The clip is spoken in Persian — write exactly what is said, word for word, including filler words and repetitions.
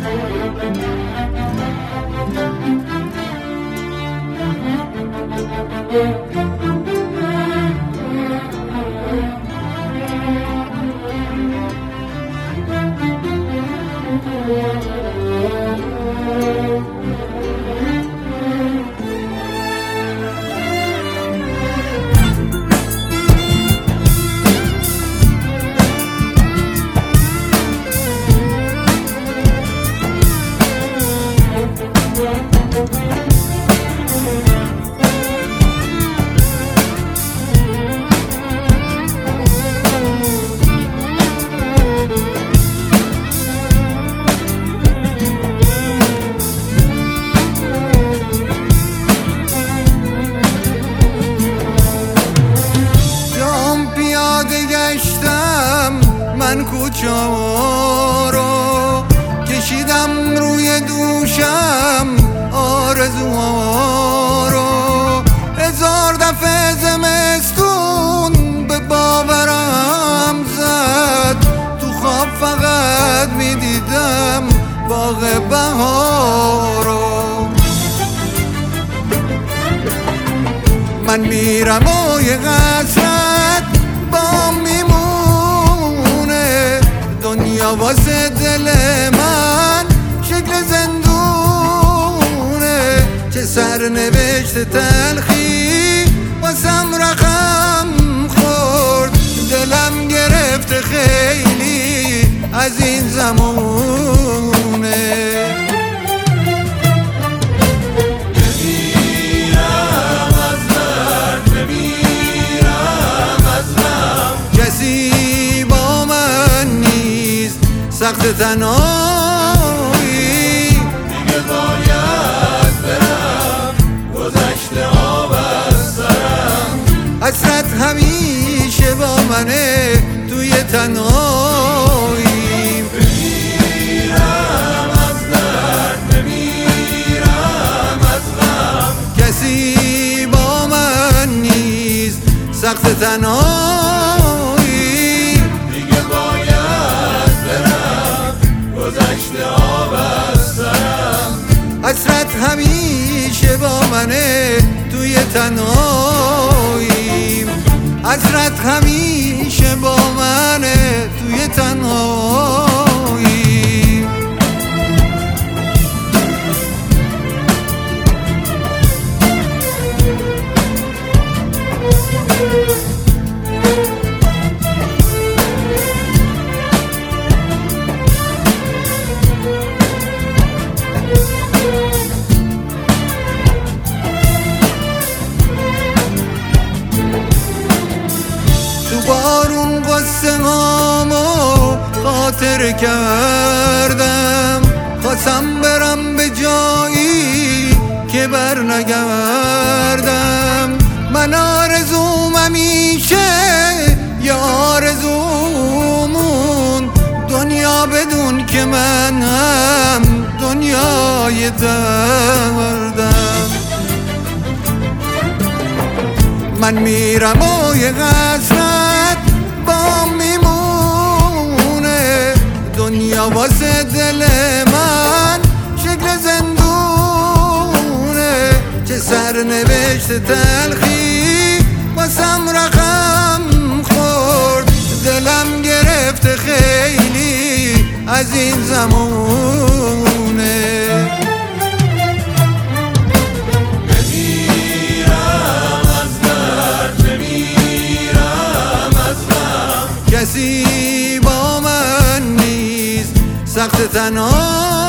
من کوچه رو کشیدم روی دوشم، آرزوها رو هزار دفعه زمستون به باورم زد. تو خواب فقط میدیدم باغ بهار رو. من میرم و یه قصرت با میمون دنیا واسه دل من شکل زندونه. چه سرنوشت تلخی واسم رقم خورد، دلم گرفته خیلی از این زمونه. بمیرم از درد، بمیرم از غم، کسی با من نیست سخت تنهایی. دیگه باید برم، گذشته ها بر سرم، حسرت همیشه با منه توی تنهایی. بمیرم از درد، بمیرم از غم، کسی با من نیست سخت تنهایی. دیگه باید گذشته ها بر سرم، حسرت همیشه با منه توی تنهاییم. حسرت همیشه با منه توی تنهاییم. بارون قصه هامو خاطر کردم، خواستم برم به جایی که بر نگردم. من آرزوم همیشه یه آرزومون دنیا بدون که من هم دنیای دردم. من میرم و یه قصرت با میمونه دنیا واسه دل من شکل زندونه. چه سرنوشت تلخی واسم رقم خورد، دلم گرفته خیلی از این زمونه. کسی با من نیست سخت تنها